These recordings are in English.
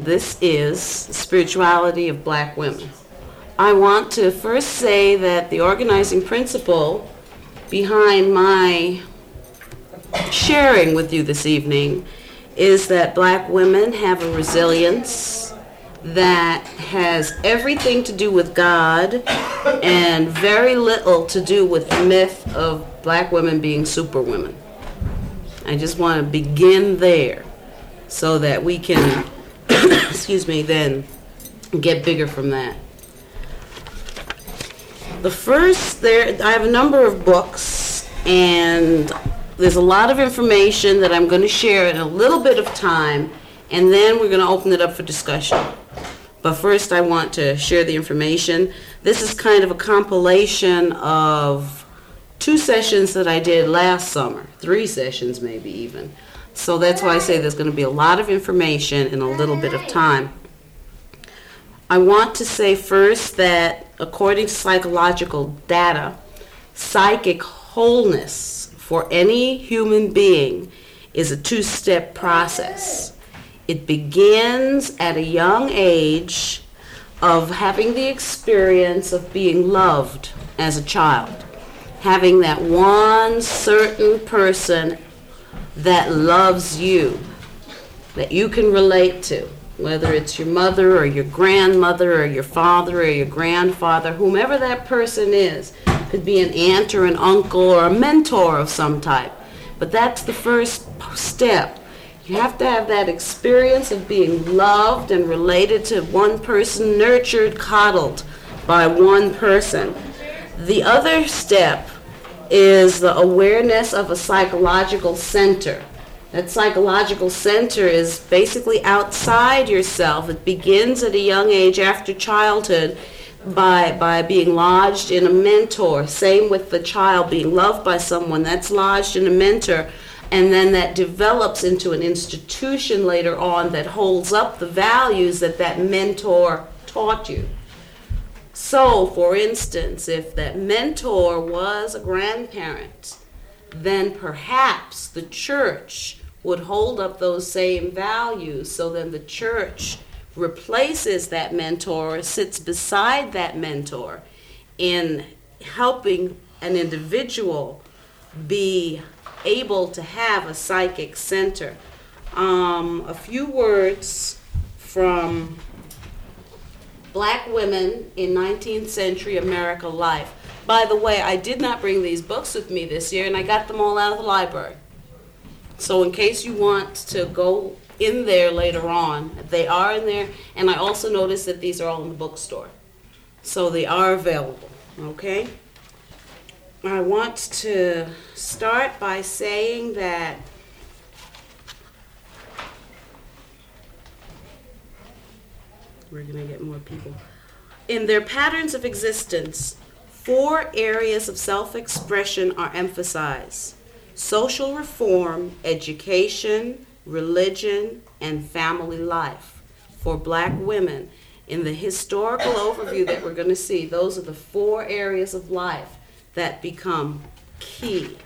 this is Spirituality of Black Women. I want to first say that the organizing principle behind my sharing with you this evening is that black women have a resilience that has everything to do with God and very little to do with the myth of black women being superwomen. I just want to begin there so that we can, then get bigger from that. I have a number of books, and there's a lot of information that I'm going to share in a little bit of time, and then we're going to open it up for discussion. But first, I want to share the information. This is kind of a compilation of 2 sessions that I did last summer, 3 sessions maybe even. So that's why I say there's going to be a lot of information in a little bit of time. I want to say first that according to psychological data, psychic wholeness for any human being is a 2-step process. It begins at a young age of having the experience of being loved as a child, having that one certain person that loves you, that you can relate to, whether it's your mother or your grandmother or your father or your grandfather, whomever that person is. Could be an aunt or an uncle or a mentor of some type. But that's the first step. You have to have that experience of being loved and related to one person, nurtured, coddled by one person. The other step is the awareness of a psychological center. That psychological center is basically outside yourself. It begins at a young age after childhood by being lodged in a mentor. Same with the child being loved by someone that's lodged in a mentor, and then that develops into an institution later on that holds up the values that that mentor taught you. So, for instance, if that mentor was a grandparent, then perhaps the church would hold up those same values. So then the church replaces that mentor, sits beside that mentor in helping an individual be able to have a psychic center. A few words from Black Women in 19th Century America Life. By the way, I did not bring these books with me this year, and I got them all out of the library. So in case you want to go in there later on, they are in there, and I also noticed that these are all in the bookstore. So they are available, okay? I want to start by saying that we're going to get more people. In their patterns of existence, 4 areas of self-expression are emphasized: social reform, education, religion, and family life. For Black women, in the historical overview that we're going to see, those are the 4 areas of life that become key.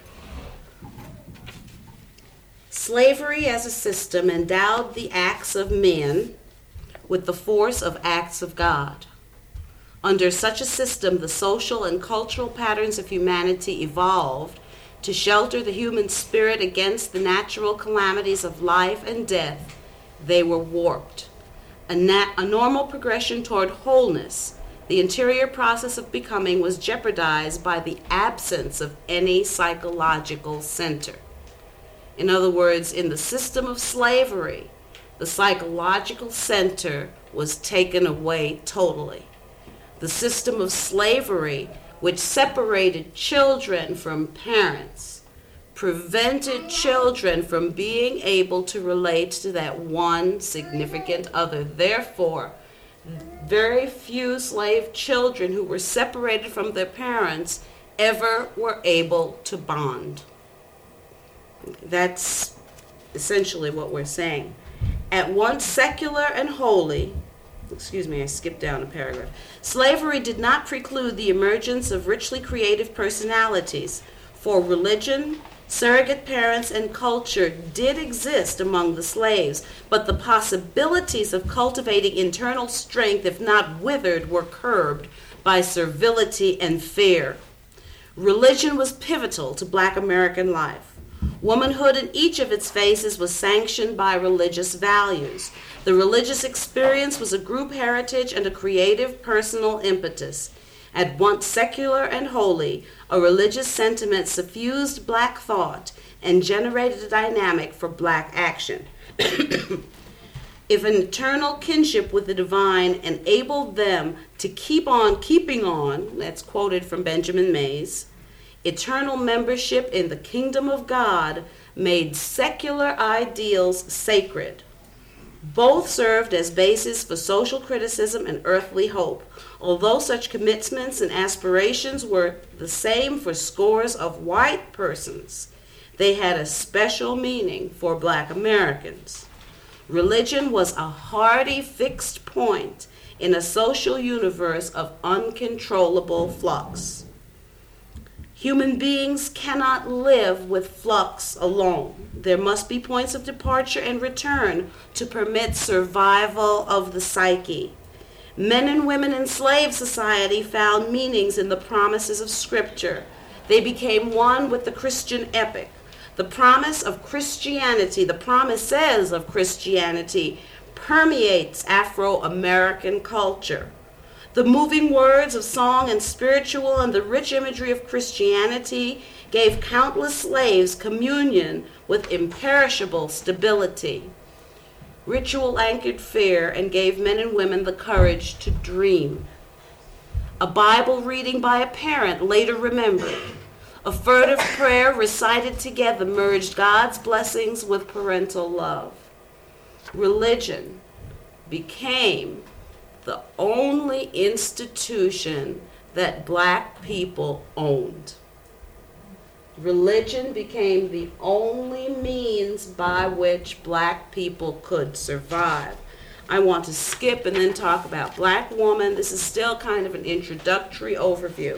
Slavery as a system endowed the acts of men with the force of acts of God. Under such a system, the social and cultural patterns of humanity evolved to shelter the human spirit against the natural calamities of life and death. They were warped. A normal progression toward wholeness, the interior process of becoming, was jeopardized by the absence of any psychological center. In other words, in the system of slavery, the psychological center was taken away totally. The system of slavery, which separated children from parents, prevented children from being able to relate to that one significant other. Therefore, very few slave children who were separated from their parents ever were able to bond. That's essentially what we're saying. At once secular and holy, I skipped down a paragraph. Slavery did not preclude the emergence of richly creative personalities, for religion, Surrogate parents and culture did exist among the slaves, but the possibilities of cultivating internal strength, if not withered, were curbed by servility and fear. Religion was pivotal to Black American life. Womanhood in each of its phases was sanctioned by religious values. The religious experience was a group heritage and a creative personal impetus. At once secular and holy, a religious sentiment suffused Black thought and generated a dynamic for Black action. If an eternal kinship with the divine enabled them to keep on keeping on, that's quoted from Benjamin Mays, eternal membership in the kingdom of God made secular ideals sacred. Both served as basis for social criticism and earthly hope. Although such commitments and aspirations were the same for scores of white persons, they had a special meaning for Black Americans. Religion was a hardy fixed point in a social universe of uncontrollable flux. Human beings cannot live with flux alone. There must be points of departure and return to permit survival of the psyche. Men and women in slave society found meanings in the promises of Scripture. They became one with the Christian epic. The promise of Christianity, the promises of Christianity, permeates Afro-American culture. The moving words of song and spiritual and the rich imagery of Christianity gave countless slaves communion with imperishable stability. Ritual anchored fear and gave men and women the courage to dream. A Bible reading by a parent later remembered. A furtive prayer recited together merged God's blessings with parental love. Religion became the only institution that Black people owned. Religion became the only means by which Black people could survive. I want to skip and then talk about Black woman. This is still kind of an introductory overview.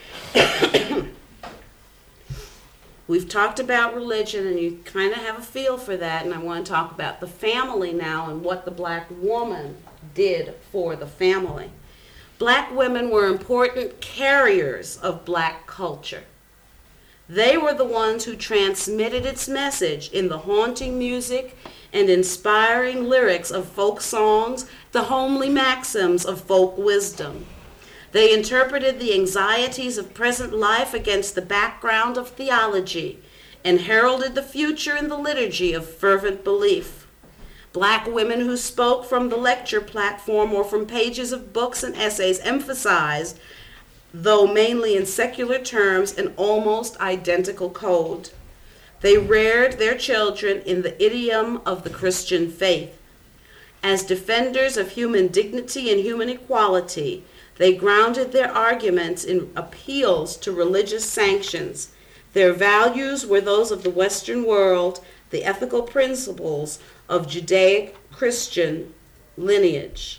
We've talked about religion and you kind of have a feel for that, and I want to talk about the family now and what the Black woman did for the family. Black women were important carriers of Black culture. They were the ones who transmitted its message in the haunting music and inspiring lyrics of folk songs, the homely maxims of folk wisdom. They interpreted the anxieties of present life against the background of theology and heralded the future in the liturgy of fervent belief. Black women who spoke from the lecture platform or from pages of books and essays emphasized, though mainly in secular terms, an almost identical code. They reared their children in the idiom of the Christian faith. As defenders of human dignity and human equality, they grounded their arguments in appeals to religious sanctions. Their values were those of the Western world, the ethical principles of Judaic Christian lineage.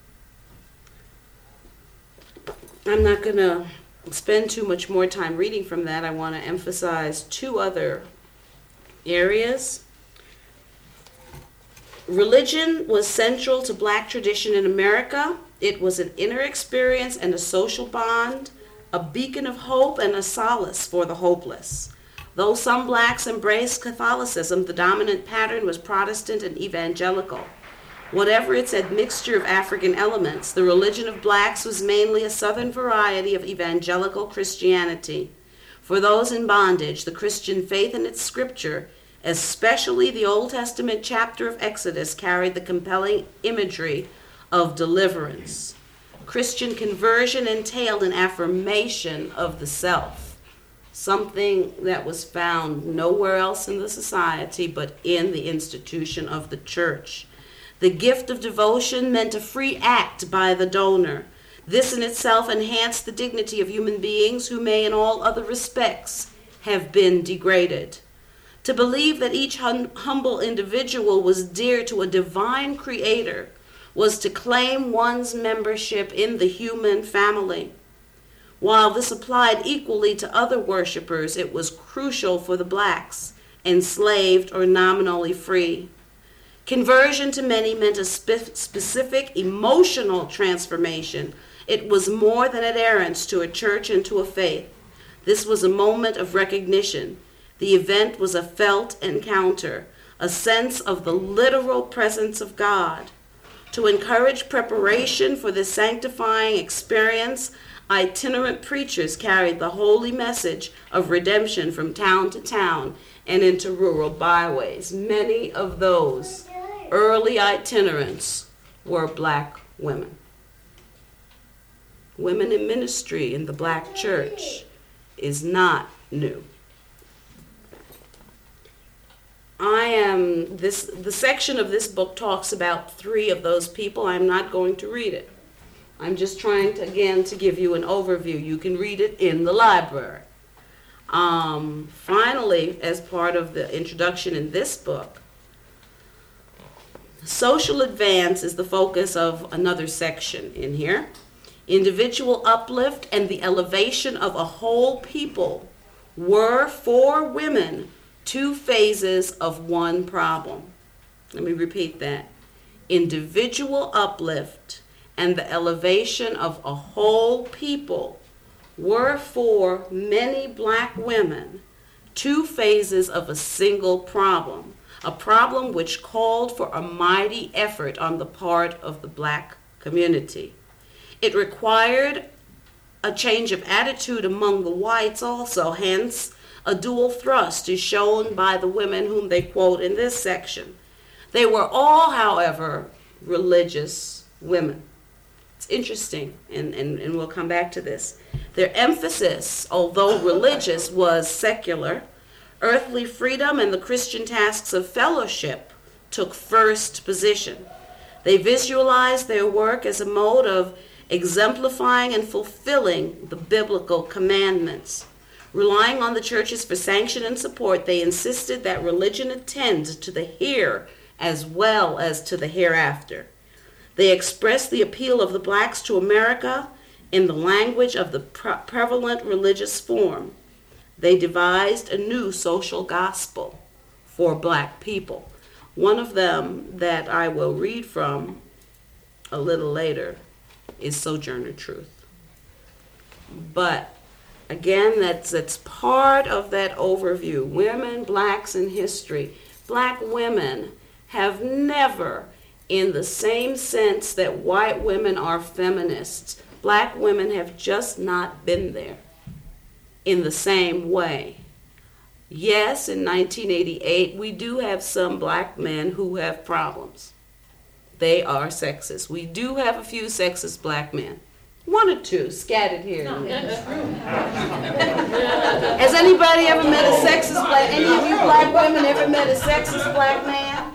I'm not going to spend too much more time reading from that. I want to emphasize two other areas. Religion was central to Black tradition in America. It was an inner experience and a social bond, a beacon of hope and a solace for the hopeless. Though some Blacks embraced Catholicism, the dominant pattern was Protestant and evangelical. Whatever its admixture of African elements, the religion of Blacks was mainly a southern variety of evangelical Christianity. For those in bondage, the Christian faith and its scripture, especially the Old Testament chapter of Exodus, carried the compelling imagery of deliverance. Christian conversion entailed an affirmation of the self, something that was found nowhere else in the society but in the institution of the church. The gift of devotion meant a free act by the donor. This in itself enhanced the dignity of human beings who may in all other respects have been degraded. To believe that each humble individual was dear to a divine creator was to claim one's membership in the human family. While this applied equally to other worshipers, it was crucial for the blacks, enslaved or nominally free. Conversion to many meant a specific emotional transformation. It was more than adherence to a church and to a faith. This was a moment of recognition. The event was a felt encounter, a sense of the literal presence of God. To encourage preparation for this sanctifying experience, itinerant preachers carried the holy message of redemption from town to town and into rural byways. Many of those early itinerants were black women. Women in ministry in the black church is not new. The section of this book talks about 3 of those people. I'm not going to read it. I'm just trying to, again, to give you an overview. You can read it in the library. Finally, as part of the introduction in this book, social advance is the focus of another section in here. Individual uplift and the elevation of a whole people were, for women, 2 phases of one problem. Let me repeat that. Individual uplift and the elevation of a whole people were, for many black women, 2 phases of a single problem, a problem which called for a mighty effort on the part of the black community. It required a change of attitude among the whites also, hence a dual thrust is shown by the women whom they quote in this section. They were all, however, religious women. It's interesting, and we'll come back to this. Their emphasis, although religious, was secular. Earthly freedom and the Christian tasks of fellowship took first position. They visualized their work as a mode of exemplifying and fulfilling the biblical commandments. Relying on the churches for sanction and support, they insisted that religion attend to the here as well as to the hereafter. They expressed the appeal of the blacks to America in the language of the prevalent religious form. They devised a new social gospel for black people. One of them that I will read from a little later is Sojourner Truth. But again, that's part of that overview. Women, blacks in history. Black women have never, in the same sense that white women are feminists, black women have just not been there in the same way. Yes, in 1988, we do have some black men who have problems. They are sexist. We do have a few sexist black men. 1 or 2 scattered here. No, that's true. Has anybody ever met a sexist black? Any of you black women ever met a sexist black man?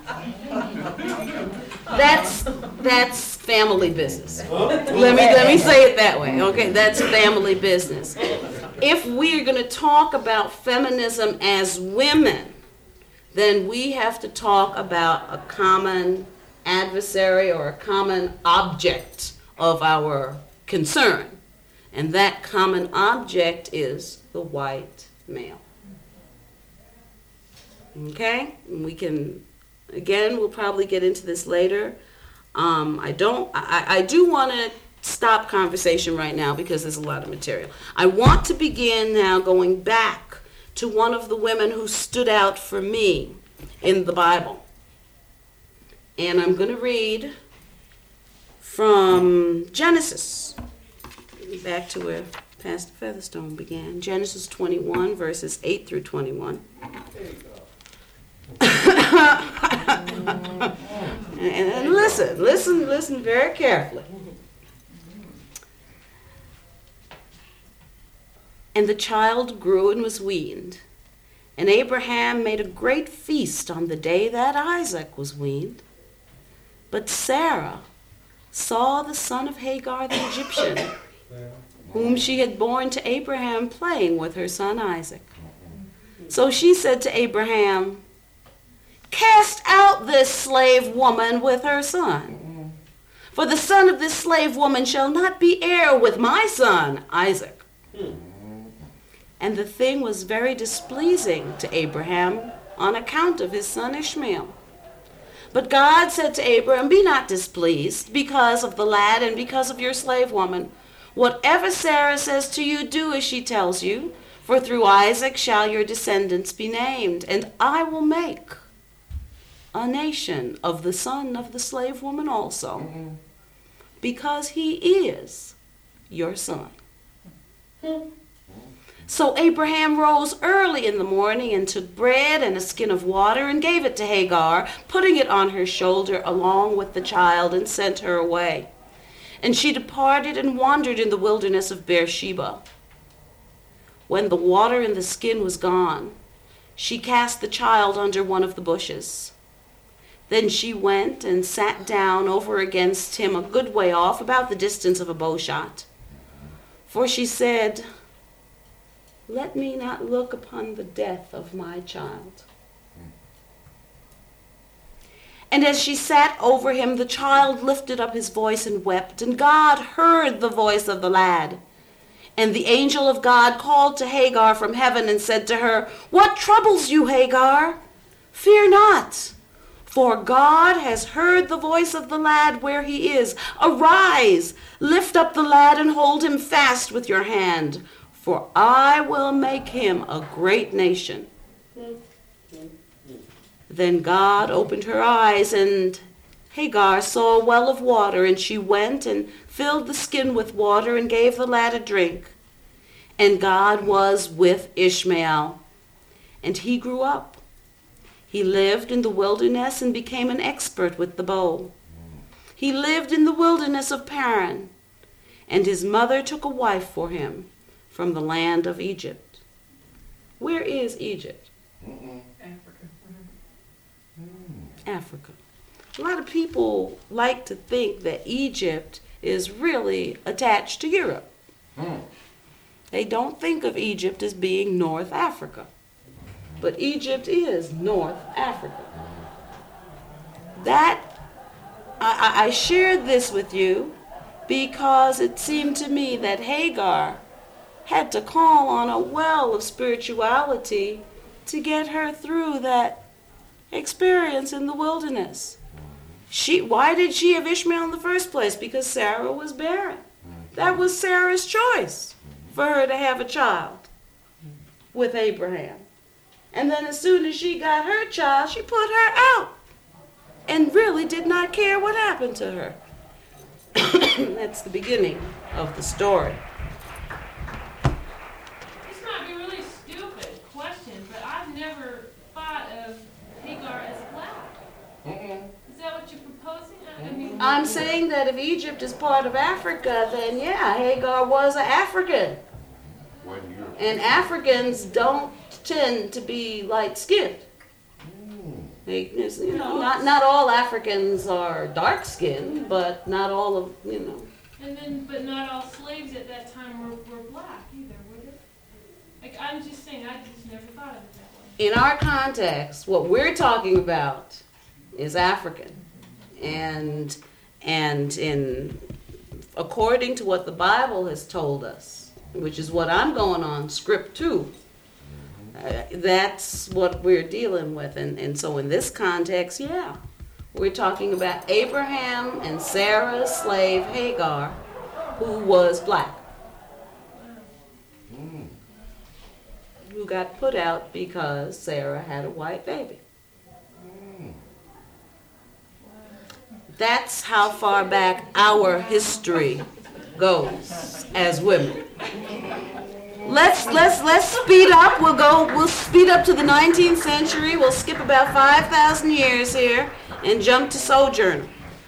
That's family business. Let me say it that way. Okay, that's family business. If we are going to talk about feminism as women, then we have to talk about a common adversary or a common object of our concern. And that common object is the white male. Okay? And we can, again, we'll probably get into this later. I do want to stop conversation right now because there's a lot of material. I want to begin now going back to one of the women who stood out for me in the Bible. And I'm going to read from Genesis, back to where Pastor Featherstone began. Genesis 21, verses 8 through 21. And listen very carefully. And the child grew and was weaned. And Abraham made a great feast on the day that Isaac was weaned. But Sarah saw the son of Hagar the Egyptian, whom she had borne to Abraham, playing with her son Isaac. So she said to Abraham, "Cast out this slave woman with her son. For the son of this slave woman shall not be heir with my son Isaac." And the thing was very displeasing to Abraham on account of his son Ishmael. But God said to Abraham, "Be not displeased because of the lad and because of your slave woman. Whatever Sarah says to you, do as she tells you, for through Isaac shall your descendants be named, and I will make a nation of the son of the slave woman also, because he is your son." So Abraham rose early in the morning and took bread and a skin of water and gave it to Hagar, putting it on her shoulder along with the child, and sent her away. And she departed and wandered in the wilderness of Beersheba. When the water in the skin was gone, she cast the child under one of the bushes. Then she went and sat down over against him a good way off, about the distance of a bowshot. For she said, "Let me not look upon the death of my child." And as she sat over him, the child lifted up his voice and wept, and God heard the voice of the lad. And the angel of God called to Hagar from heaven and said to her, "What troubles you, Hagar? Fear not, for God has heard the voice of the lad where he is. Arise, lift up the lad and hold him fast with your hand, for I will make him a great nation." Then God opened her eyes, and Hagar saw a well of water, and she went and filled the skin with water and gave the lad a drink. And God was with Ishmael, and he grew up. He lived in the wilderness and became an expert with the bow. He lived in the wilderness of Paran, and his mother took a wife for him from the land of Egypt. Where is Egypt? Africa. A lot of people like to think that Egypt is really attached to Europe. They don't think of Egypt as being North Africa. But Egypt is North Africa. I shared this with you because it seemed to me that Hagar had to call on a well of spirituality to get her through that experience in the wilderness. Why did she have Ishmael in the first place? Because Sarah was barren. That was Sarah's choice, for her to have a child with Abraham. And then as soon as she got her child, she put her out and really did not care what happened to her. That's the beginning of the story. This might be a really stupid question, but I've never thought of Hagar as black. Is that what you're proposing? I'm saying that if Egypt is part of Africa, then yeah, Hagar was an African. And Africans don't tend to be light-skinned. Not all Africans are dark-skinned, but not all of, But not all slaves at that time were black either, were they? I'm just saying, I just never thought of it that way. In our context, what we're talking about is African. And according to what the Bible has told us, which is what I'm going on, script 2, that's what we're dealing with. And so in this context, yeah, we're talking about Abraham and Sarah's slave Hagar, who was black, who got put out because Sarah had a white baby. That's how far back our history goes as women. Let's speed up. We'll speed up to the 19th century. We'll skip about 5,000 years here and jump to Sojourner.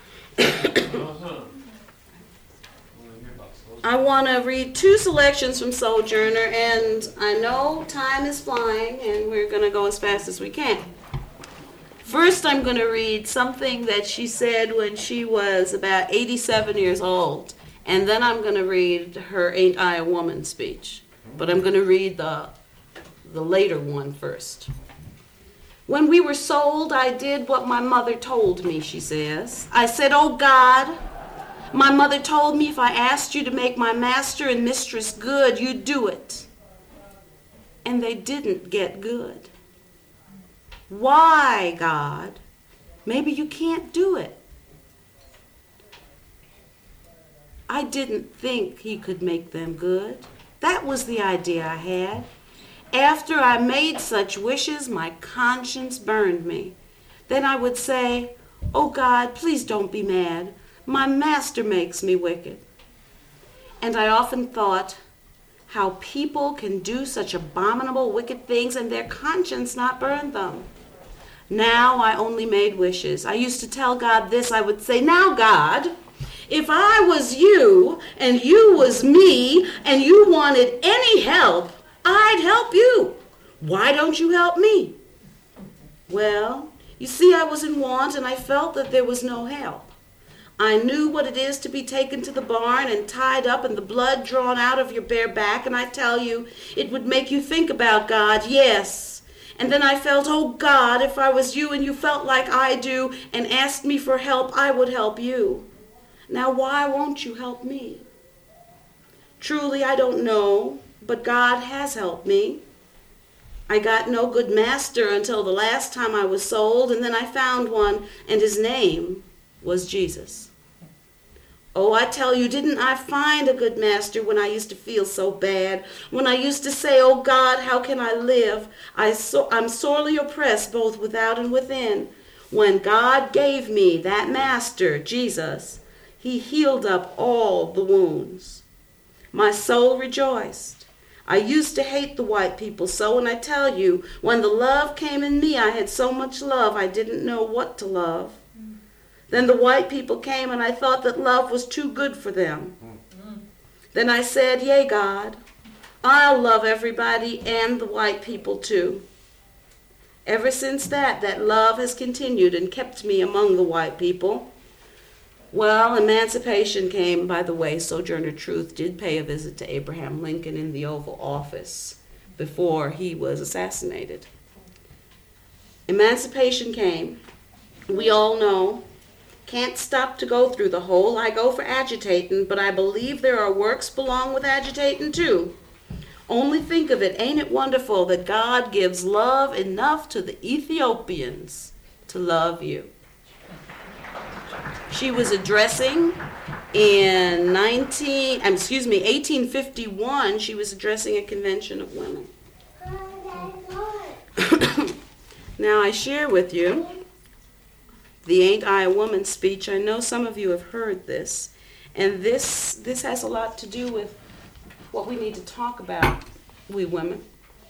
I want to read 2 selections from Sojourner, and I know time is flying and we're going to go as fast as we can. First, I'm going to read something that she said when she was about 87 years old, and then I'm going to read her Ain't I a Woman speech. But I'm going to read the later one first. When we were sold, I did what my mother told me, she says. I said, "Oh God, My mother told me if I asked you to make my master and mistress good, you'd do it. And they didn't get good. Why, God? Maybe you can't do it. I didn't think he could make them good. That was the idea I had. After I made such wishes, my conscience burned me. Then I would say, oh God, please don't be mad. My master makes me wicked. And I often thought how people can do such abominable, wicked things and their conscience not burn them. Now I only made wishes. I used to tell God this. I would say, now God, if I was you and you was me and you wanted any help, I'd help you. Why don't you help me? Well, you see, I was in want and I felt that there was no help. I knew what it is to be taken to the barn and tied up and the blood drawn out of your bare back, and I tell you, it would make you think about God, yes. And then I felt, oh God, if I was you and you felt like I do and asked me for help, I would help you. Now why won't you help me? Truly, I don't know, but God has helped me. I got no good master until the last time I was sold, and then I found one, and his name was Jesus. Oh, I tell you, didn't I find a good master when I used to feel so bad? When I used to say, oh God, how can I live? I'm sorely oppressed both without and within. When God gave me that master, Jesus, he healed up all the wounds. My soul rejoiced. I used to hate the white people so, and I tell you, when the love came in me, I had so much love I didn't know what to love. Then the white people came, and I thought that love was too good for them. Then I said, yea, God, I'll love everybody and the white people too. Ever since that love has continued and kept me among the white people. Well, emancipation came. By the way, Sojourner Truth did pay a visit to Abraham Lincoln in the Oval Office before he was assassinated. Emancipation came. We all know. Can't stop to go through the whole. I go for agitating, but I believe there are works belong with agitating too. Only think of it, ain't it wonderful that God gives love enough to the Ethiopians to love you. She was addressing in 1851, she was addressing a convention of women. Now I share with you the Ain't I a Woman speech. I know some of you have heard this, and this has a lot to do with what we need to talk about, we women.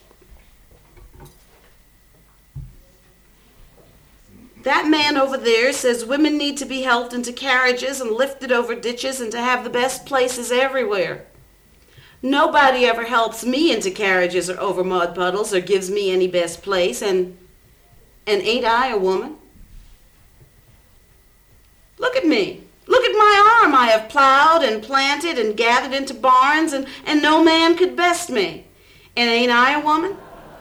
That man over there says women need to be helped into carriages and lifted over ditches and to have the best places everywhere. Nobody ever helps me into carriages or over mud puddles or gives me any best place, and ain't I a woman? Look at me. Look at my arm. I have plowed and planted and gathered into barns, and no man could best me. And ain't I a woman?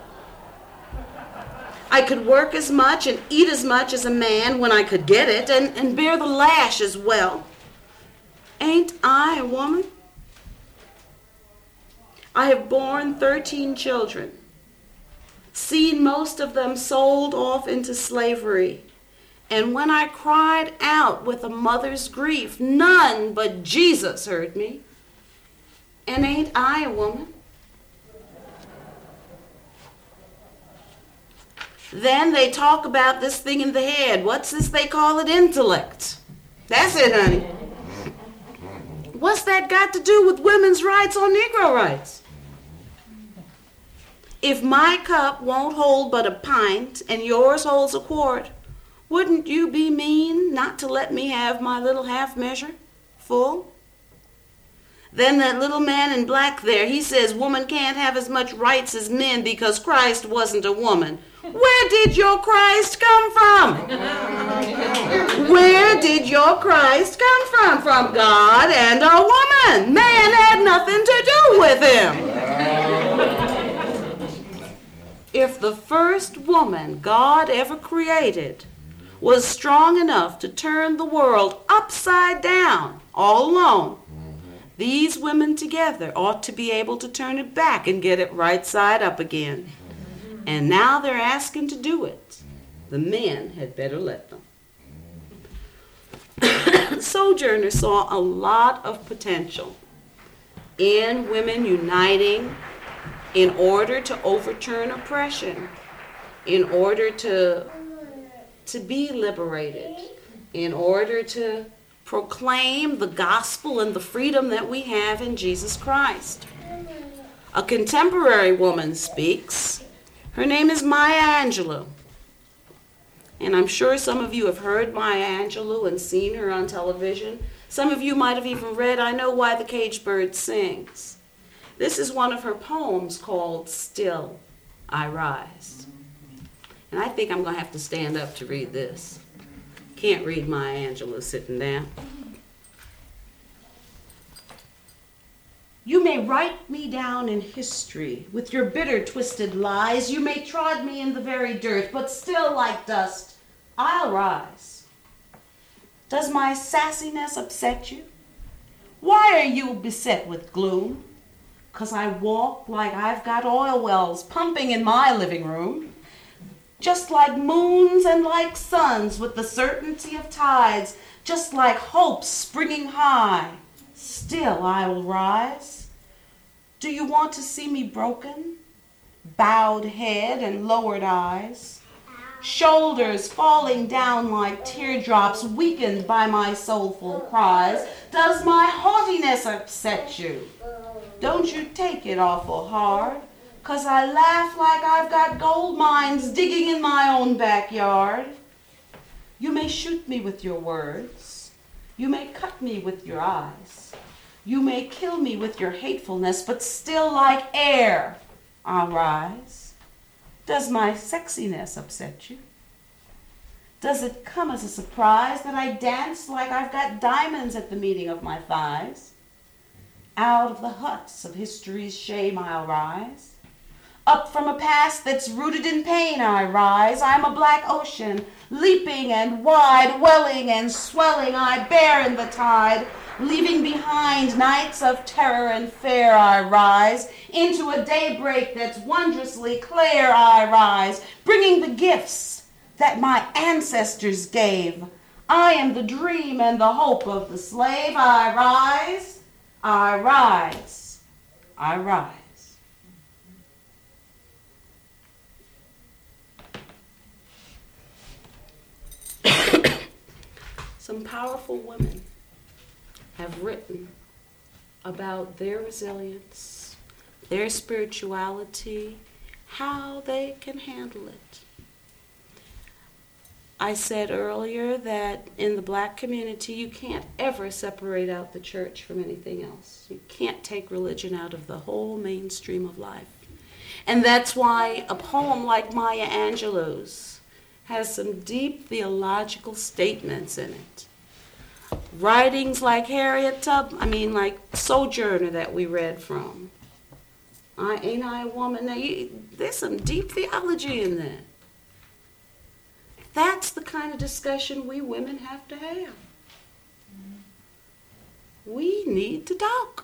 I could work as much and eat as much as a man when I could get it, and bear the lash as well. Ain't I a woman? I have borne 13 children, seen most of them sold off into slavery. And when I cried out with a mother's grief, none but Jesus heard me. And ain't I a woman? Then they talk about this thing in the head. What's this? They call it intellect. That's it, honey. What's that got to do with women's rights or Negro rights? If my cup won't hold but a pint and yours holds a quart, wouldn't you be mean not to let me have my little half measure full? Then that little man in black there, he says woman can't have as much rights as men because Christ wasn't a woman. Where did your Christ come from? Where did your Christ come from? From God and a woman. Man had nothing to do with him. If the first woman God ever created was strong enough to turn the world upside down all alone, these women together ought to be able to turn it back and get it right side up again. And now they're asking to do it. The men had better let them. Sojourner saw a lot of potential in women uniting in order to overturn oppression, in order to be liberated, in order to proclaim the gospel and the freedom that we have in Jesus Christ. A contemporary woman speaks. Her name is Maya Angelou. And I'm sure some of you have heard Maya Angelou and seen her on television. Some of you might have even read I Know Why the Caged Bird Sings. This is one of her poems called Still I Rise. And I think I'm going to have to stand up to read this. Can't read Maya Angelou sitting down. You may write me down in history with your bitter, twisted lies. You may trod me in the very dirt, but still like dust, I'll rise. Does my sassiness upset you? Why are you beset with gloom? 'Cause I walk like I've got oil wells pumping in my living room. Just like moons and like suns with the certainty of tides, just like hopes springing high, still I will rise. Do you want to see me broken? Bowed head and lowered eyes, shoulders falling down like teardrops, weakened by my soulful cries. Does my haughtiness upset you? Don't you take it awful hard, 'cause I laugh like I've got gold mines digging in my own backyard. You may shoot me with your words. You may cut me with your eyes. You may kill me with your hatefulness, but still like air I'll rise. Does my sexiness upset you? Does it come as a surprise that I dance like I've got diamonds at the meeting of my thighs? Out of the huts of history's shame I'll rise. Up from a past that's rooted in pain I rise. I'm a black ocean, leaping and wide, welling and swelling I bear in the tide. Leaving behind nights of terror and fear I rise. Into a daybreak that's wondrously clear I rise. Bringing the gifts that my ancestors gave. I am the dream and the hope of the slave. I rise, I rise, I rise. Some powerful women have written about their resilience, their spirituality, how they can handle it. I said earlier that in the black community, you can't ever separate out the church from anything else. You can't take religion out of the whole mainstream of life. And that's why a poem like Maya Angelou's has some deep theological statements in it. Writings like like Sojourner that we read from. Ain't I a woman? Now, there's some deep theology in that. That's the kind of discussion we women have to have. We need to talk.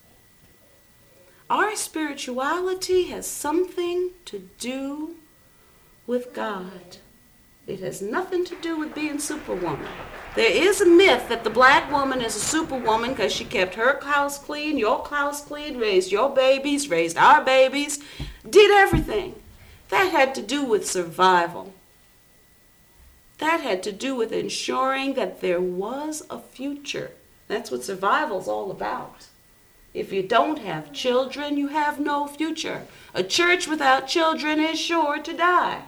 Our spirituality has something to do with God. It has nothing to do with being superwoman. There is a myth that the black woman is a superwoman because she kept her house clean, your house clean, raised your babies, raised our babies, did everything. That had to do with survival. That had to do with ensuring that there was a future. That's what survival's all about. If you don't have children, you have no future. A church without children is sure to die.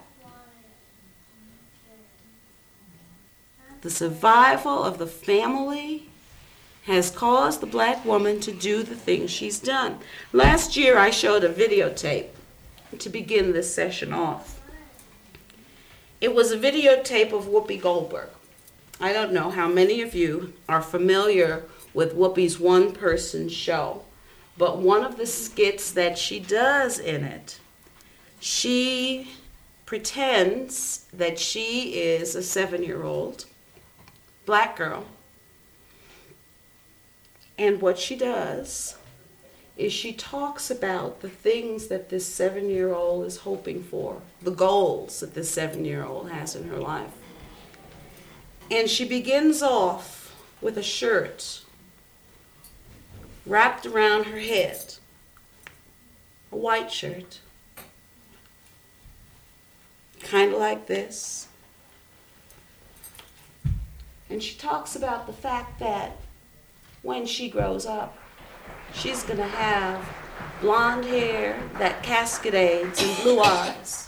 The survival of the family has caused the black woman to do the things she's done. Last year I showed a videotape to begin this session off. It was a videotape of Whoopi Goldberg. I don't know how many of you are familiar with Whoopi's one-person show, but one of the skits that she does in it, she pretends that she is a 7-year-old black girl. And what she does is she talks about the things that this 7-year-old is hoping for, the goals that this 7-year-old has in her life. And she begins off with a shirt wrapped around her head, a white shirt, kind of like this. And she talks about the fact that when she grows up, she's going to have blonde hair that cascades and blue eyes.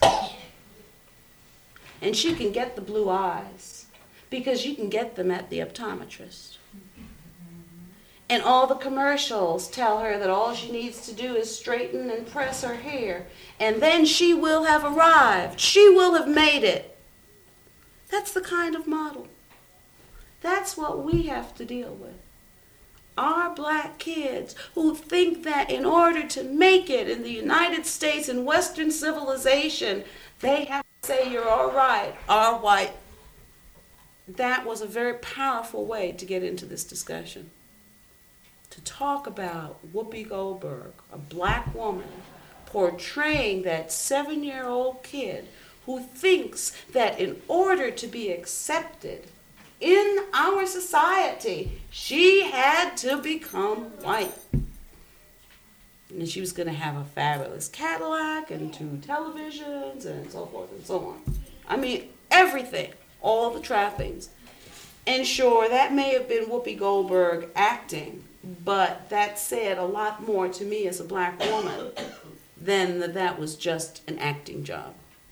And she can get the blue eyes because you can get them at the optometrist. And all the commercials tell her that all she needs to do is straighten and press her hair, and then she will have arrived. She will have made it. That's the kind of model. That's what we have to deal with. Our black kids who think that in order to make it in the United States and Western civilization, they have to say you're all right, are white. That was a very powerful way to get into this discussion. To talk about Whoopi Goldberg, a black woman, portraying that 7-year-old kid who thinks that in order to be accepted in our society, she had to become white. And she was going to have a fabulous Cadillac and 2 televisions and so forth and so on. I mean, everything, all the trappings. And sure, that may have been Whoopi Goldberg acting, but that said a lot more to me as a black woman than that was just an acting job.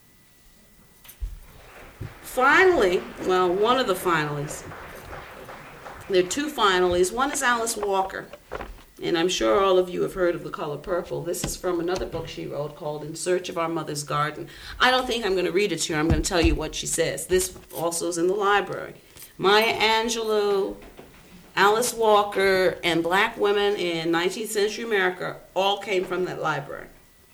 Finally, well, one of the finalies, there are 2 finalies. One is Alice Walker, and I'm sure all of you have heard of The Color Purple. This is from another book she wrote called In Search of Our Mother's Garden. I don't think I'm going to read it to you. I'm going to tell you what she says. This also is in the library. Maya Angelou, Alice Walker, and black women in 19th century America all came from that library.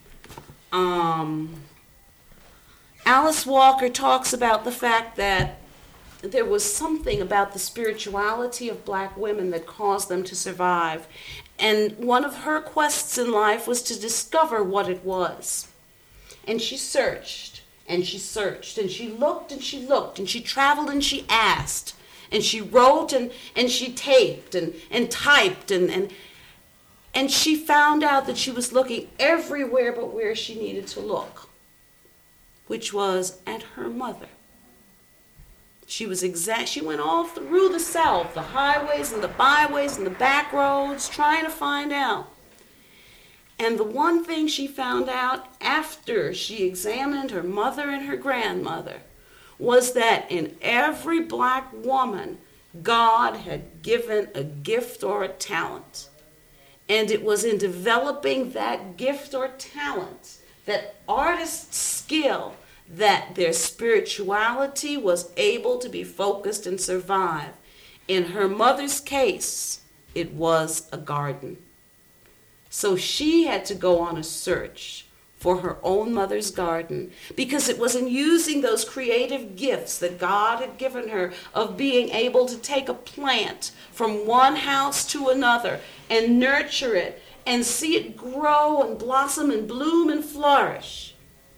Alice Walker talks about the fact that there was something about the spirituality of black women that caused them to survive. And one of her quests in life was to discover what it was. And she searched, and she searched, and she looked, and she looked, and she traveled, and she asked. And she wrote, and she taped, and typed, and she found out that she was looking everywhere but where she needed to look, which was at her mother. She went all through the South, the highways and the byways and the back roads, trying to find out. And the one thing she found out after she examined her mother and her grandmother was that in every black woman, God had given a gift or a talent. And it was in developing that gift or talent, that artist's skill, that their spirituality was able to be focused and survive. In her mother's case, it was a garden. So she had to go on a search for her own mother's garden, because it was in using those creative gifts that God had given her of being able to take a plant from one house to another and nurture it and see it grow and blossom and bloom and flourish.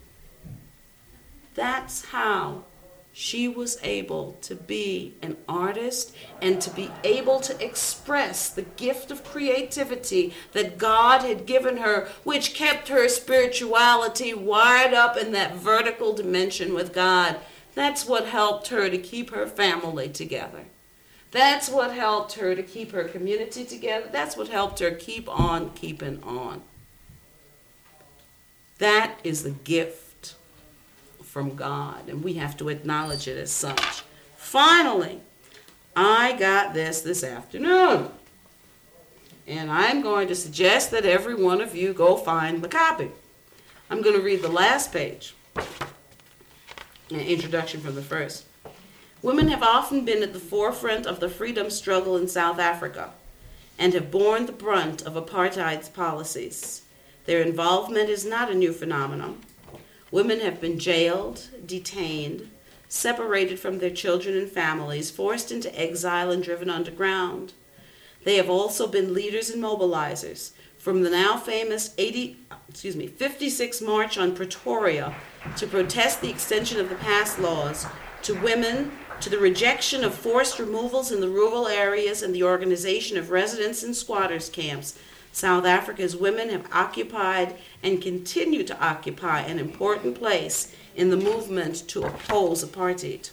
That's how she was able to be an artist and to be able to express the gift of creativity that God had given her, which kept her spirituality wired up in that vertical dimension with God. That's what helped her to keep her family together. That's what helped her to keep her community together. That's what helped her keep on keeping on. That is the gift from God, and we have to acknowledge it as such. Finally, I got this afternoon, and I'm going to suggest that every one of you go find the copy. I'm going to read the last page, an introduction from the first. Women have often been at the forefront of the freedom struggle in South Africa and have borne the brunt of apartheid's policies. Their involvement is not a new phenomenon. Women have been jailed, detained, separated from their children and families, forced into exile and driven underground. They have also been leaders and mobilizers, from the now famous 56 March on Pretoria to protest the extension of the past laws, to women, to the rejection of forced removals in the rural areas and the organization of residents and squatters camps. South Africa's women have occupied and continue to occupy an important place in the movement to oppose apartheid.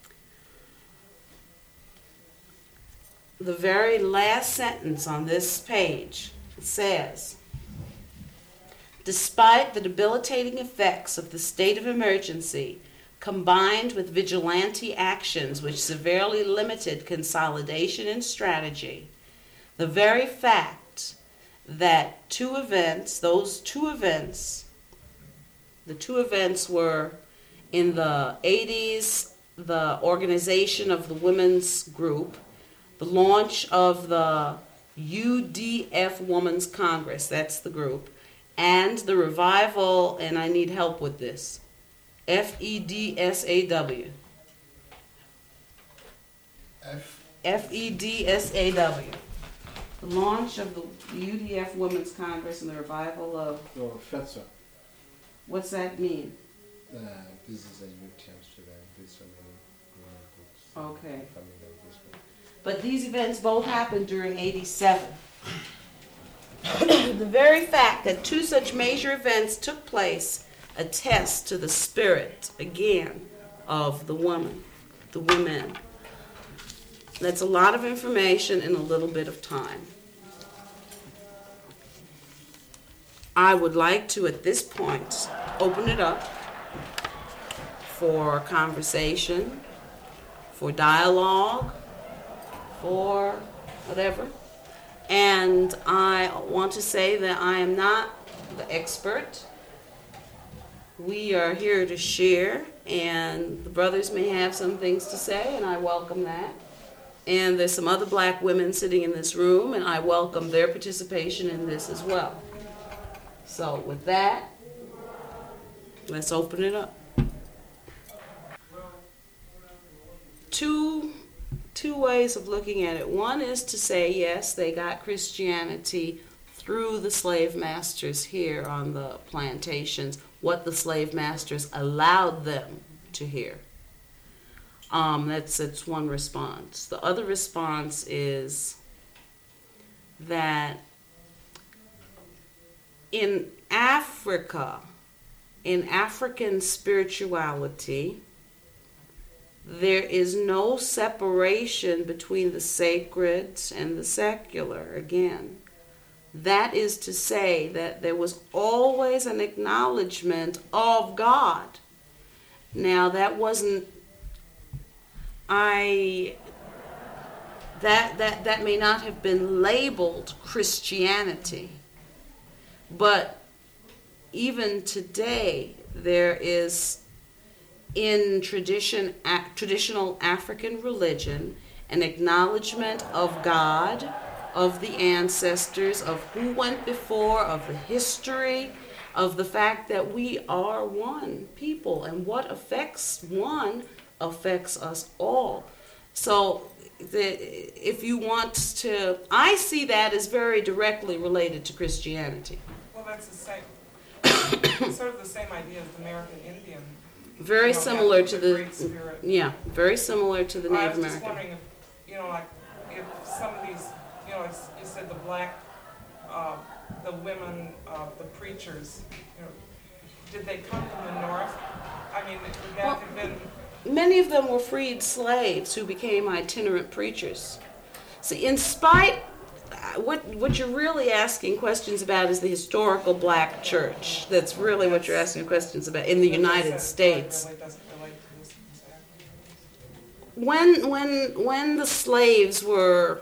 The very last sentence on this page says, despite the debilitating effects of the state of emergency, combined with vigilante actions which severely limited consolidation and strategy, the very fact that the two events were in the 80s, the organization of the women's group, the launch of the UDF Women's Congress, that's the group, and the revival, and I need help with this, FEDSAW. FEDSAW. The launch of the UDF Women's Congress and the revival of... No, FETSA. What's that mean? This is a new term to them. There's so many books. Okay. Familiar with this one. But these events both happened during 87. The very fact that two such major events took place attests to the spirit, again, of the women. That's a lot of information in a little bit of time. I would like to, at this point, open it up for conversation, for dialogue, for whatever. And I want to say that I am not the expert. We are here to share, and the brothers may have some things to say, and I welcome that. And there's some other black women sitting in this room, and I welcome their participation in this as well. So with that, let's open it up. Two ways of looking at it. One is to say, yes, they got Christianity through the slave masters here on the plantations, what the slave masters allowed them to hear. That's one response. The other response is that in Africa, in African spirituality, there is no separation between the sacred and the secular, again. That is to say that there was always an acknowledgement of God. Now, that wasn't, that may not have been labeled Christianity, but even today there is, in traditional African religion, an acknowledgement of God, of the ancestors, of who went before, of the history, of the fact that we are one people, and what affects one affects us all. So if you want to, I see that as very directly related to Christianity. Well, that's the same, sort of the same idea as the American Indian. Very similar to the, Great Spirit. yeah, very similar to the Native I was just American. wondering if, like, if some of these, you said the black, the women, the preachers, did they come from the north? I mean, would that have been... Many of them were freed slaves who became itinerant preachers. See, in spite, what you're really asking questions about is the historical black church. That's really what you're asking questions about in the United States. Really doesn't relate to this exactly. When the slaves were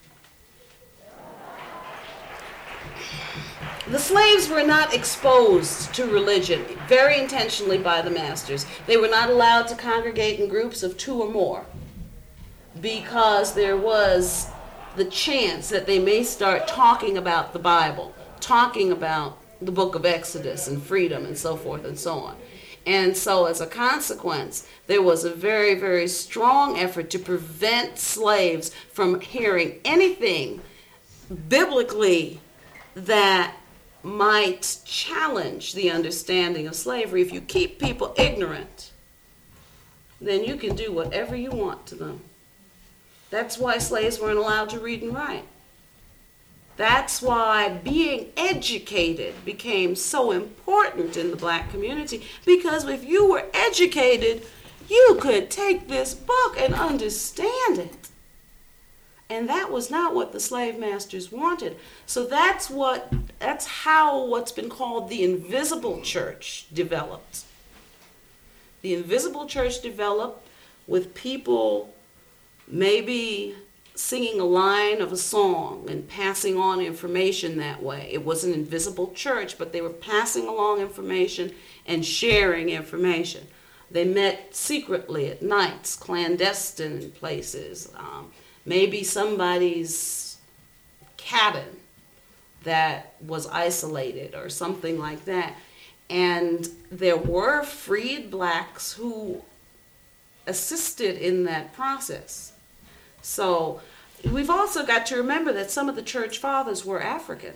not exposed to religion very intentionally by the masters. They were not allowed to congregate in groups of 2 or more because there was the chance that they may start talking about the Bible, talking about the book of Exodus and freedom and so forth and so on. And so as a consequence, there was a very, very strong effort to prevent slaves from hearing anything biblically that might challenge the understanding of slavery. If you keep people ignorant, then you can do whatever you want to them. That's why slaves weren't allowed to read and write. That's why being educated became so important in the black community, because if you were educated, you could take this book and understand it. And that was not what the slave masters wanted. So that's how what's been called the invisible church developed. The invisible church developed with people maybe singing a line of a song and passing on information that way. It was an invisible church, but they were passing along information and sharing information. They met secretly at nights, clandestine places, maybe somebody's cabin that was isolated or something like that. And there were freed blacks who assisted in that process. So we've also got to remember that some of the church fathers were African.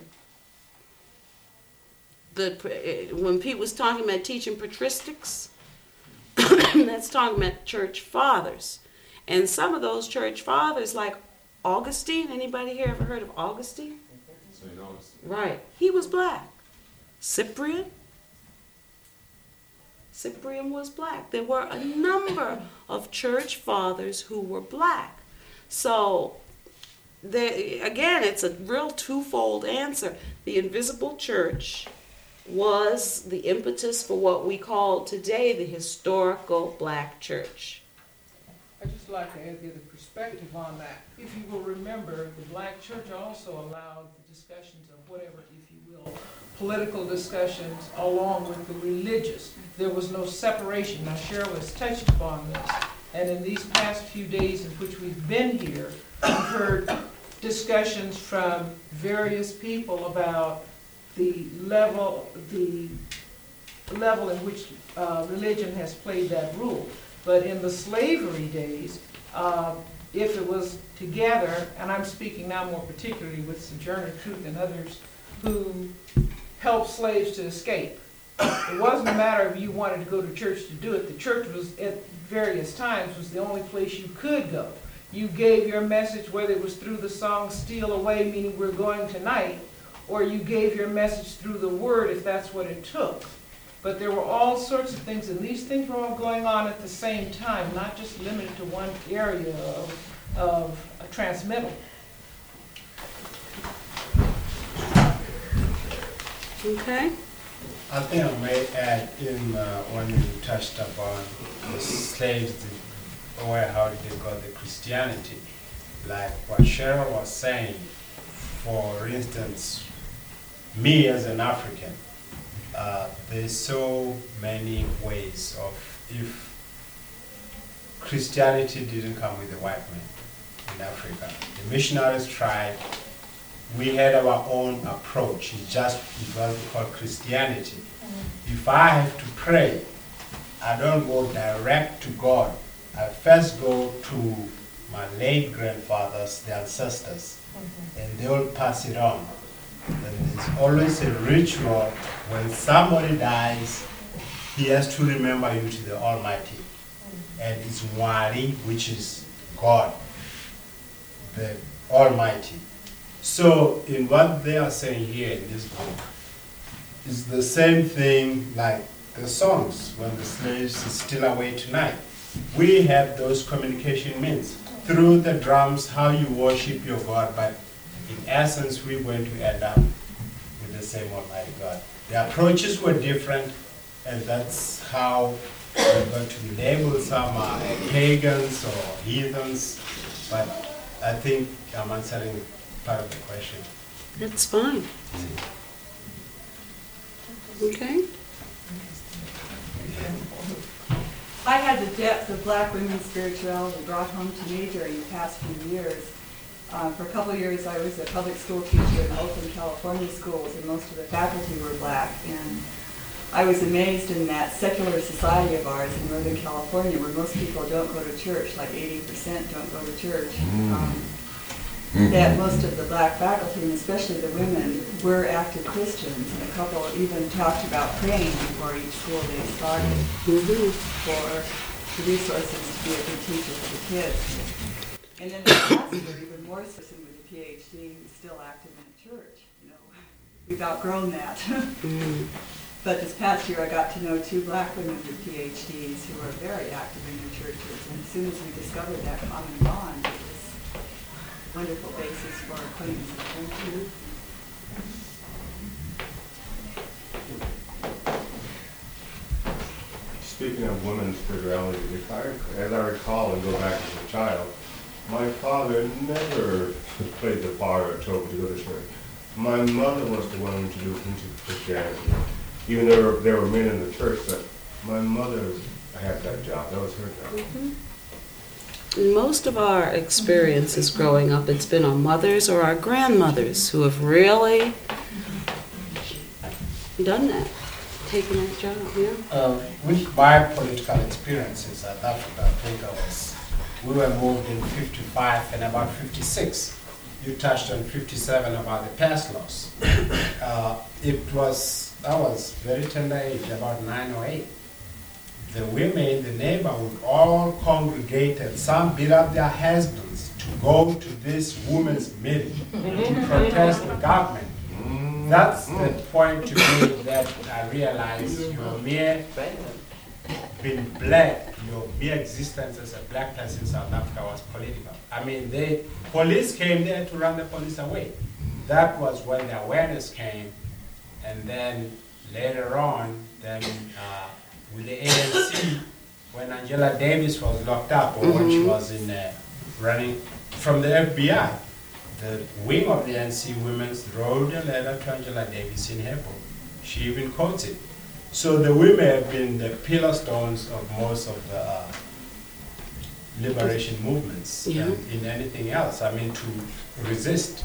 When Pete was talking about teaching patristics, that's talking about church fathers. And some of those church fathers, like Augustine, anybody here ever heard of Augustine? St. Augustine. Right. He was black. Cyprian was black. There were a number of church fathers who were black. So, again, it's a real twofold answer. The invisible church was the impetus for what we call today the historical black church. I'd just like to add the other perspective on that. If you will remember, the black church also allowed the discussions of whatever, if you will, political discussions along with the religious. There was no separation. Now, Cheryl has touched upon this. And in these past few days in which we've been here, we've heard discussions from various people about the level in which religion has played that role. But in the slavery days, if it was together, and I'm speaking now more particularly with Sojourner Truth and others who helped slaves to escape, it wasn't a matter of you wanted to go to church to do it. The church was, at various times, was the only place you could go. You gave your message, whether it was through the song Steal Away, meaning we're going tonight, or you gave your message through the word, if that's what it took. But there were all sorts of things, and these things were all going on at the same time, not just limited to one area of a transmittal. Okay? I think I may add in when you touched upon the slaves, how they got the Christianity. Like what Cheryl was saying, for instance, me as an African, there's so many ways of, if Christianity didn't come with the white man in Africa, the missionaries tried. We had our own approach. It was called Christianity. If I have to pray, I don't go direct to God. I first go to my late grandfathers, the ancestors, and they will pass it on. And there's always a ritual. When somebody dies, he has to remember you to the Almighty. And it's Mwari, which is God, the Almighty. So, in what they are saying here in this book, is the same thing like the songs, when the slaves is still away tonight. We have those communication means. Through the drums, how you worship your God, but in essence, we're going to end up with the same Almighty God. The approaches were different, and that's how we're going to label some pagans or heathens, but I think I'm answering part of the question. That's fine. Okay? I had the depth of black women's spirituality brought home to me during the past few years. For a couple of years, I was a public school teacher in Oakland, California schools, and most of the faculty were black. And I was amazed in that secular society of ours in Northern California, where most people don't go to church, like 80% don't go to church. That most of the black faculty, and especially the women, were active Christians. And a couple even talked about praying before each school day started for the resources to be a good teacher for the kids. And then the pastor, even more so with a PhD, who's still active in the church. You know, we've outgrown that. But this past year, I got to know 2 black women with PhDs who are very active in their churches. And as soon as we discovered that common bond, it was a wonderful basis for acquaintance. Speaking of women's spirituality, as I recall and go back as a child, my father never played the part or told me to go to church. My mother was the one to do into Christianity. Even though there were men in the church, but my mother had that job. That was her job. In most of our experiences growing up, it's been our mothers or our grandmothers who have really done that, taken that job, yeah. With my political experiences at Africa, I think we were moved in 55 and about 56. You touched on 57 about the pass laws. I was very tender age, about 9 or 8. The women in the neighborhood all congregated. Some beat up their husbands to go to this women's meeting to protest the government. That's the point to me that I realized your mere being black, your mere existence as a black person in South Africa was political. I mean, the police came there to run the police away. That was when the awareness came, and then later on, with the ANC, when Angela Davis was locked up, or when she was in running from the FBI, the wing of the ANC women wrote a letter to Angela Davis in her book. She even quotes it. So the women have been the pillar stones of most of the liberation movements and in anything else, I mean, to resist.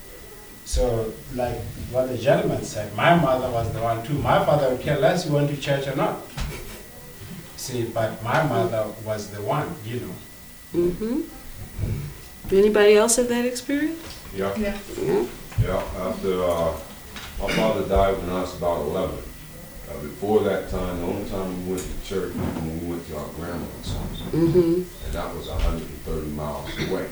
So, like what the gentleman said, my mother was the one too. My father would care less you went to church or not. See, but my mother was the one, you know. Anybody else have that experience? Yeah. Yeah. After my father died when I was about 11. Before that time, the only time we went to church was when we went to our grandmother's house. And that was 130 miles away.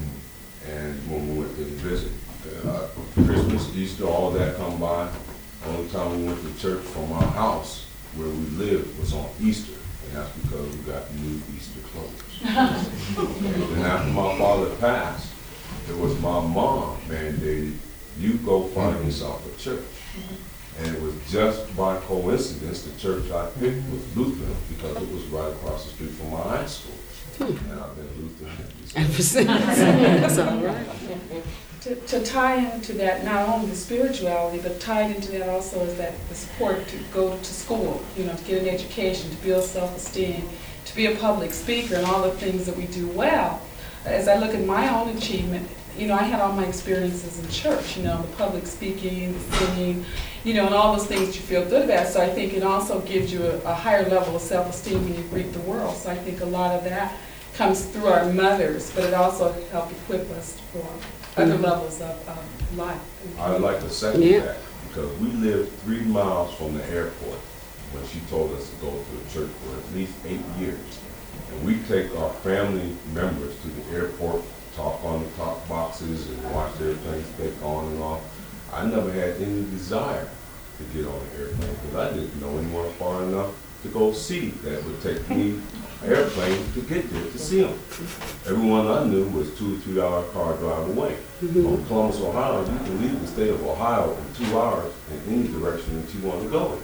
And when we went to visit, Christmas, Easter, all that come by. The only time we went to church from our house where we lived was on Easter. And that's because we got new Easter clothes. And after my father passed, it was my mom mandated, you go find yourself a church. And it was just by coincidence the church I picked was Lutheran because it was right across the street from my high school. And I've been Lutheran ever since. That's all right. To tie into that, not only the spirituality, but tied into that also is that the support to go to school, you know, to get an education, to build self-esteem, to be a public speaker, and all the things that we do well. As I look at my own achievement, you know, I had all my experiences in church, you know, the public speaking, the singing, you know, and all those things you feel good about. So I think it also gives you a higher level of self-esteem when you greet the world. So I think a lot of that comes through our mothers, but it also helps equip us for other levels of life. I'd like to second that because we lived 3 miles from the airport when she told us to go to the church for at least 8 years. And we take our family members to the airport, talk on the talk boxes and watch their planes take on and off. I never had any desire to get on an airplane because I didn't know anyone far enough to go see that would take me an airplane to get there to see them. Everyone I knew was 2 or 3 hour car drive away. From Columbus, Ohio, you can leave the state of Ohio in 2 hours in any direction that you want to go in.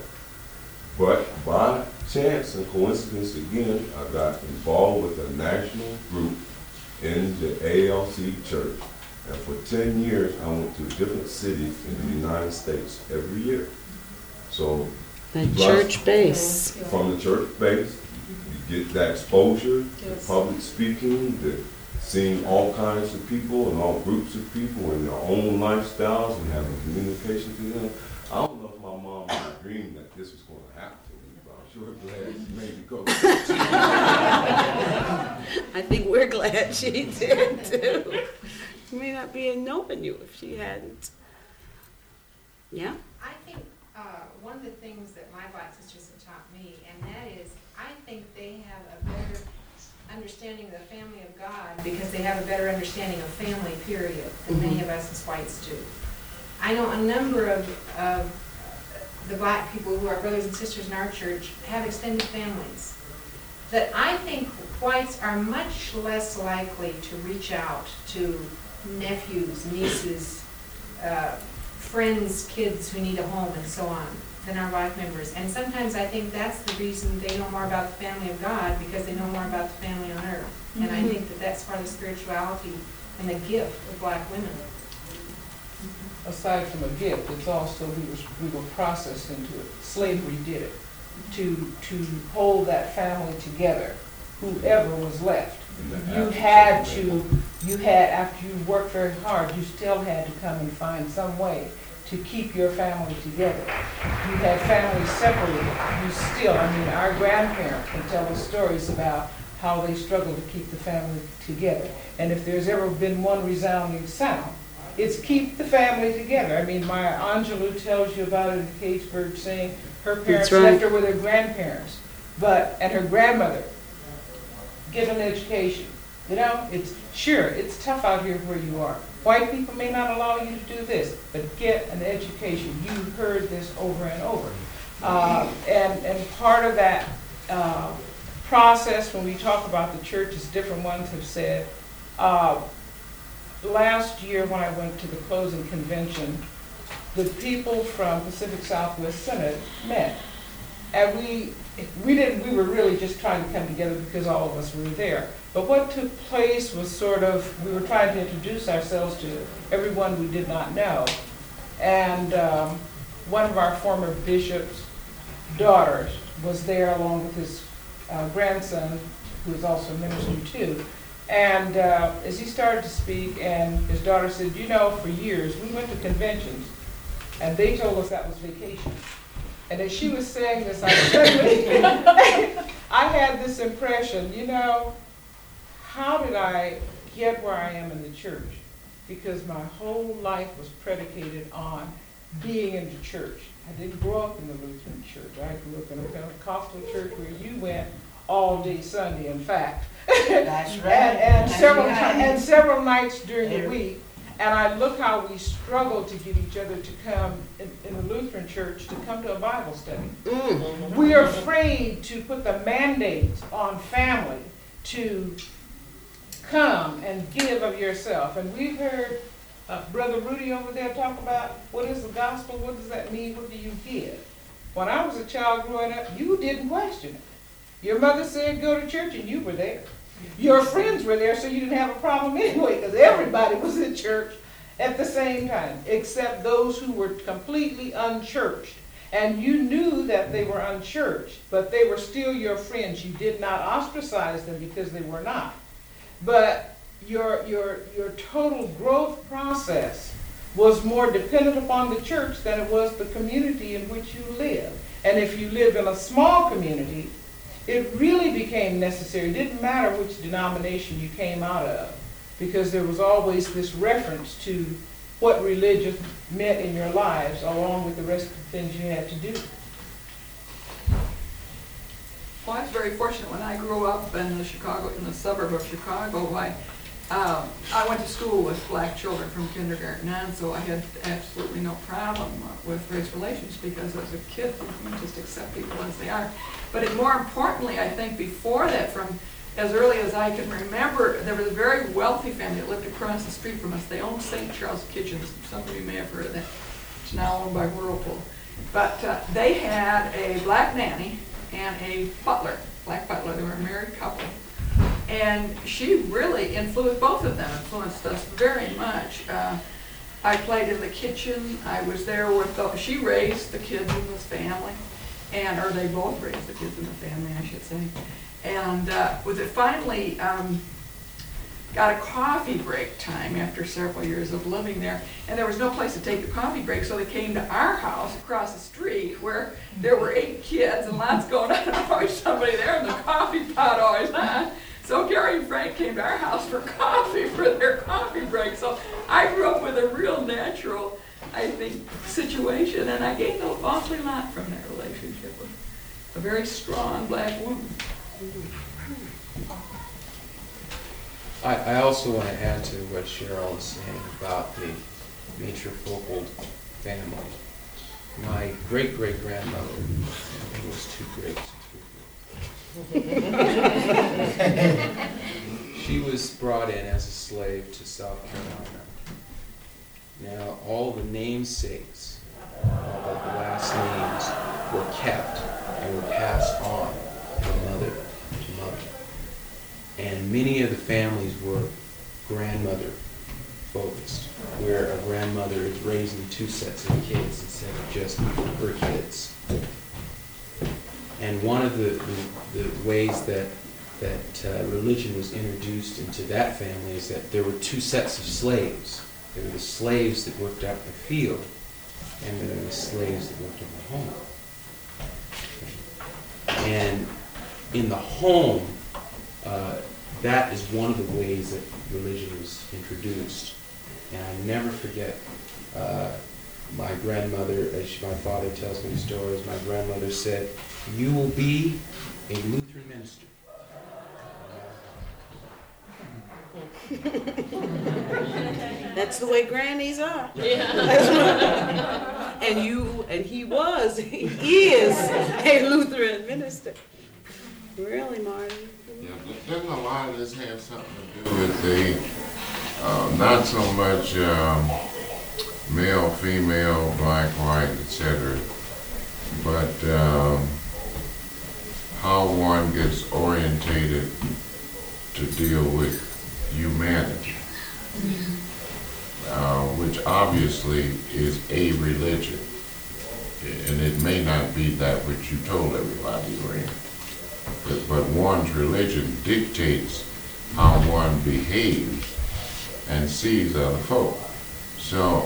But by chance and coincidence again, I got involved with a national group in the ALC church. And for 10 years, I went to different cities in the United States every year. So, The church base. From the church base, you get that exposure, the public speaking, the seeing all kinds of people and all groups of people and their own lifestyles and having communication to them. I don't know if my mom dreamed that this was going to happen to me, but I'm sure glad she made me go. I think we're glad she did too. She may not be knowing you if she hadn't. Yeah? I think one of the things that my Black sisters have taught me, and that is, I think they have a better understanding of the family of God because they have a better understanding of family, period, than many of us as whites do. I know a number of the Black people who are brothers and sisters in our church have extended families that I think whites are much less likely to reach out to nephews, nieces, friends, kids who need a home and so on than our Black members. And sometimes I think that's the reason they know more about the family of God, because they know more about the family on earth. And I think that that's part of the spirituality and the gift of Black women. Aside from a gift, it's also we were processed into it. Slavery did it to hold that family together, whoever was left. You had after you worked very hard, you still had to come and find some way to keep your family together. You had families separated. Our grandparents can tell us stories about how they struggled to keep the family together. And if there's ever been one resounding sound, it's keep the family together. I mean, Maya Angelou tells you about it in Catesburg, saying her parents left her with her grandparents, and her grandmother, get an education. It's tough out here where you are. White people may not allow you to do this, but get an education. You heard this over and over. And part of that process, when we talk about the church, as different ones have said, last year when I went to the closing convention, the people from Pacific Southwest Synod met. And we were really just trying to come together because all of us were there. But what took place was we were trying to introduce ourselves to everyone we did not know. And one of our former bishop's daughters was there along with his grandson, who is also a minister too. And as he started to speak, and his daughter said, for years we went to conventions, and they told us that was vacation. And as she was saying this, I had this impression, how did I get where I am in the church? Because my whole life was predicated on being in the church. I didn't grow up in the Lutheran church. I grew up in a Pentecostal church where you went all day Sunday, in fact. That's right. and several nights during the week. And I look how we struggle to get each other to come in the Lutheran church to come to a Bible study. We are afraid to put the mandate on family to come and give of yourself. And we've heard Brother Rudy over there talk about what is the gospel, what does that mean, what do you give? When I was a child growing up, you didn't question it. Your mother said go to church and you were there. Your friends were there, so you didn't have a problem anyway, because everybody was in church at the same time, except those who were completely unchurched. And you knew that they were unchurched, but they were still your friends. You did not ostracize them because they were not. But your total growth process was more dependent upon the church than it was the community in which you live. And if you live in a small community, it really became necessary. It didn't matter which denomination you came out of, because there was always this reference to what religion meant in your lives, along with the rest of the things you had to do. Well, I was very fortunate when I grew up in the suburb of Chicago. I went to school with Black children from kindergarten on, so I had absolutely no problem with race relations, because as a kid you can just accept people as they are. But more importantly, I think before that, from as early as I can remember, there was a very wealthy family that lived across the street from us. They owned St. Charles Kitchens. Some of you may have heard of that. It's now owned by Whirlpool. But they had a Black nanny and a butler, Black butler. They were a married couple. And she really influenced, both of them influenced us very much. I played in the kitchen. I was there with, she raised the kids in this family, or they both raised the kids in the family, I should say. And with it finally, got a coffee break time after several years of living there, and there was no place to take the coffee break, so they came to our house across the street where there were 8 kids and lots going on, and always somebody there, and the coffee pot always on. So Gary and Frank came to our house for coffee for their coffee break. So I grew up with a real natural, I think, situation, and I gained an awfully lot from that relationship with a very strong black woman. I also want to add to what Cheryl is saying about the matrifocal family. My great-great-grandmother was 2 greats. She was brought in as a slave to South Carolina. Now, all the namesakes, all the last names were kept and were passed on from mother to mother. And many of the families were grandmother focused, where a grandmother is raising 2 sets of kids instead of just her kids. And one of the ways that religion was introduced into that family is that there were 2 sets of slaves. There were the slaves that worked out in the field, and there were the slaves that worked in the home. And in the home, that is one of the ways that religion was introduced. And I never forget my grandmother, as my father tells me stories, my grandmother said, "You will be a Lutheran minister." That's the way grannies are. Yeah. And he is a Lutheran minister. Really, Marty? Yeah, doesn't a lot of this have something to do with the, not so much male, female, black, white, etc., but how one gets orientated to deal with humanity, which obviously is a religion, and it may not be that which you told everybody you were in. But one's religion dictates how one behaves and sees other folk. So,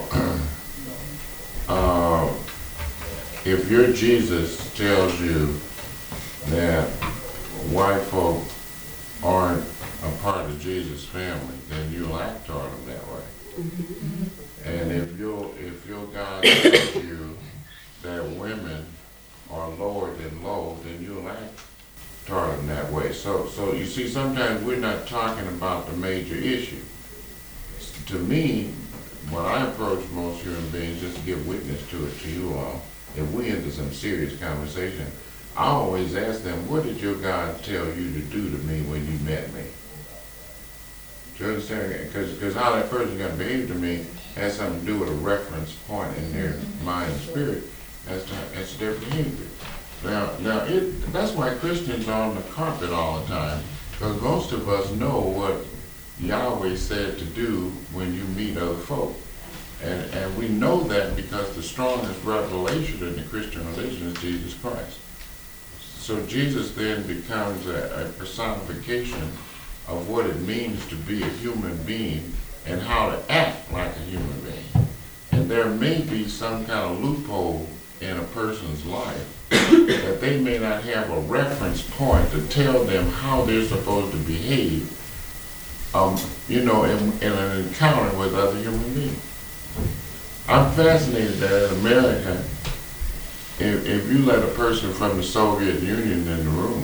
if your Jesus tells you that white folk aren't a part of Jesus' family, then you'll act toward them that way. And if your God tells you that women are lower than low, then you'll act toward them that way. So you see, sometimes we're not talking about the major issue. To me, when I approach most human beings, just to give witness to it to you all, if we into some serious conversation, I always ask them, what did your God tell you to do to me when you met me? Do you understand? Because how that person got to behave to me has something to do with a reference point in their mind and spirit as to their behavior. Now, that's why Christians are on the carpet all the time, because most of us know what Yahweh said to do when you meet other folk. And we know that because the strongest revelation in the Christian religion is Jesus Christ. So Jesus then becomes a personification of what it means to be a human being and how to act like a human being. And there may be some kind of loophole in a person's life that they may not have a reference point to tell them how they're supposed to behave, in an encounter with other human beings. I'm fascinated that in America, if you let a person from the Soviet Union in the room,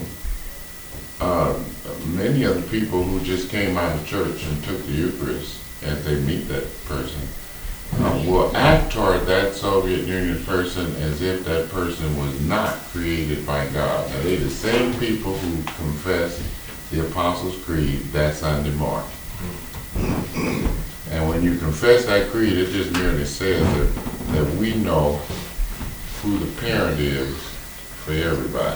many of the people who just came out of church and took the Eucharist as they meet that person will act toward that Soviet Union person as if that person was not created by God. Now, they're the same people who confess the Apostles' Creed that Sunday morning. And when you confess that creed, it just merely says that we know who the parent is for everybody.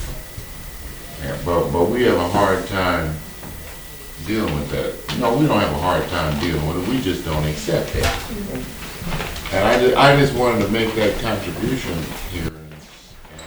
But we have a hard time dealing with that. No, we don't have a hard time dealing with it. We just don't accept it. And I just wanted to make that contribution here,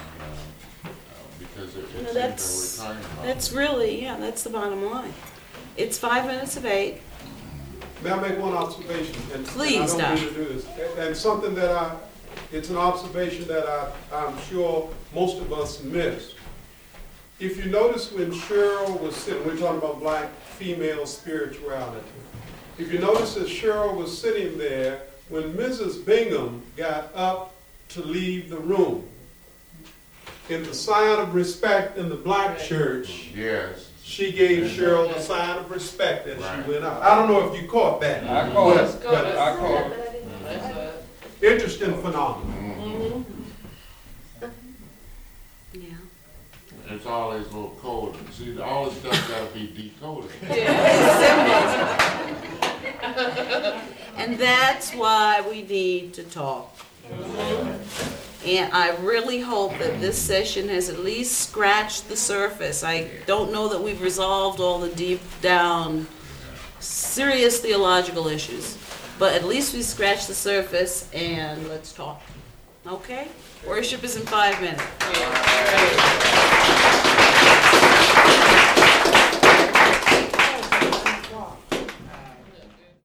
because it seems that we're talking about that's really, that's the bottom line. It's 5 minutes of 8. May I make one observation? And Please, I don't Doc. mean to do this. And something that it's an observation that I'm sure most of us miss. If you notice when Cheryl was sitting, we're talking about black female spirituality. If you notice that Cheryl was sitting there, when Mrs. Bingham got up to leave the room, in the sign of respect in the black church, Yes. she gave Cheryl the sign of respect as she went out. I don't know if you caught that. I caught it. But I caught it. interesting phenomenon. It's all these little codes. See, all this stuff gotta be decoded. And that's why we need to talk. And I really hope that this session has at least scratched the surface. I don't know that we've resolved all the deep down, serious theological issues, but at least we scratched the surface, and let's talk. Okay? Worship is in 5 minutes.